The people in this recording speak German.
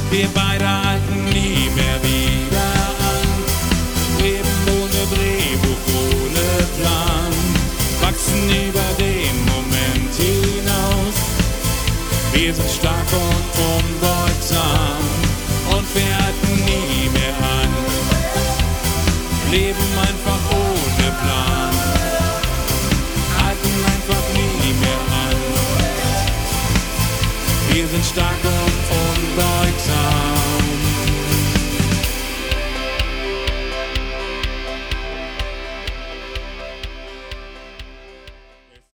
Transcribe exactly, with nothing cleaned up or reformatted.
Wir beide halten nie mehr wieder an. Leben ohne Drehbuch, ohne Plan. Wachsen über den Moment hinaus. Wir sind stark und unbeugsam. Und wir halten nie mehr an. Leben einfach ohne Plan. Halten einfach nie mehr an. Wir sind stark und